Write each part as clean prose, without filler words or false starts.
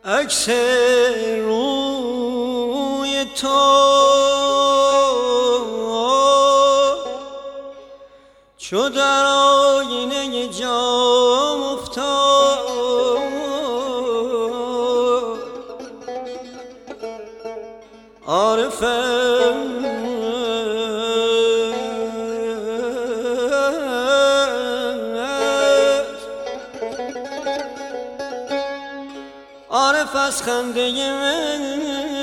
عکس روی تو چو در آینه جام افتاد، عارف عارف از خنده من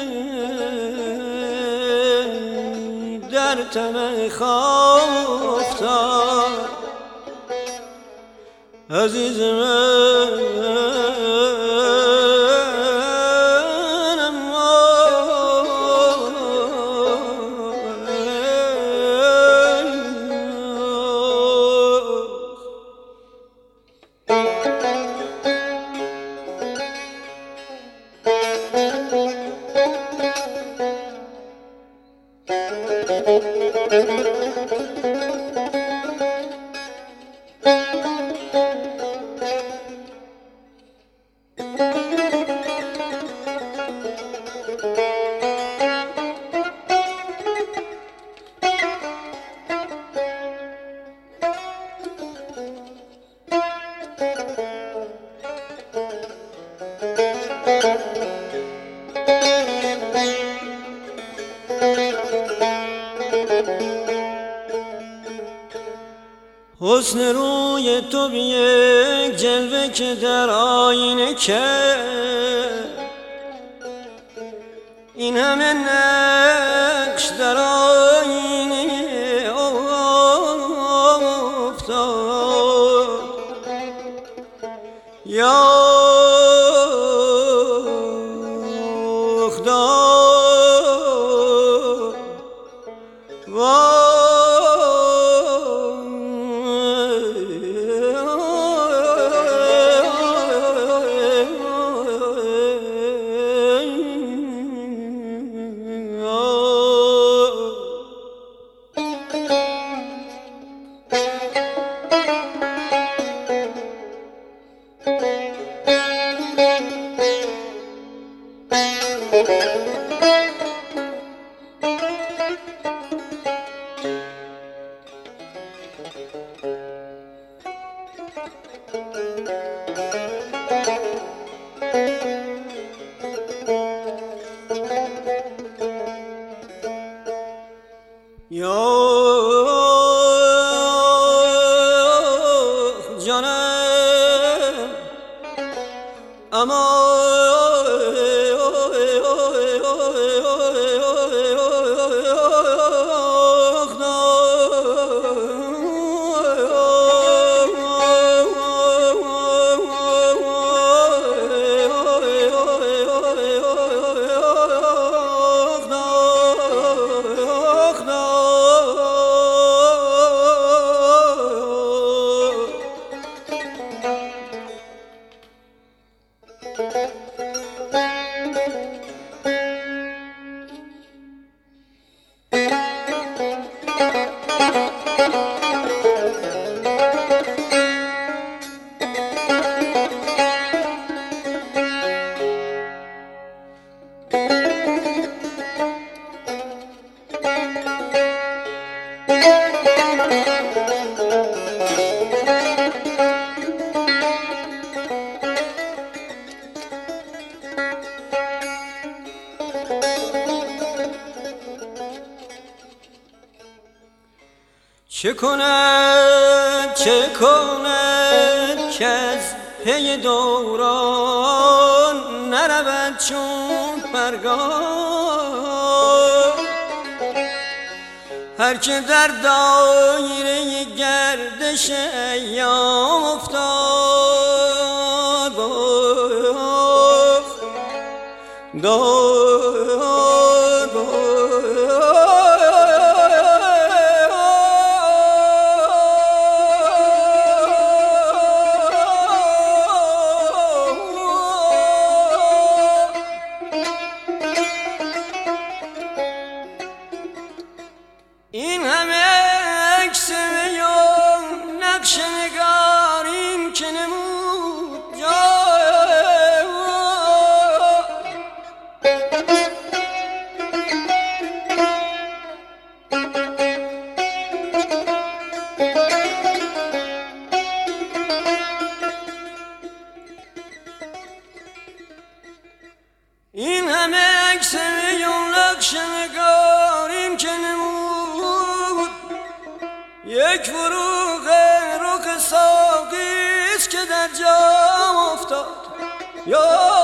در طمع خواب افتاد. عزیز من حسن روی تو بی یک جلوه که در آینه کرد، این همه نقش در آینه افتاد. یا خدا جانم اما چه کند که از پی دوران نرود چون پرگار، هر که در دایره گردش ایام افتاد. این همه عکس و نقش نگارین که نمود جای این همه عکس میون نقش نگاریم که نمود یک فروغ رخ ساقیست که در جام افتاد یا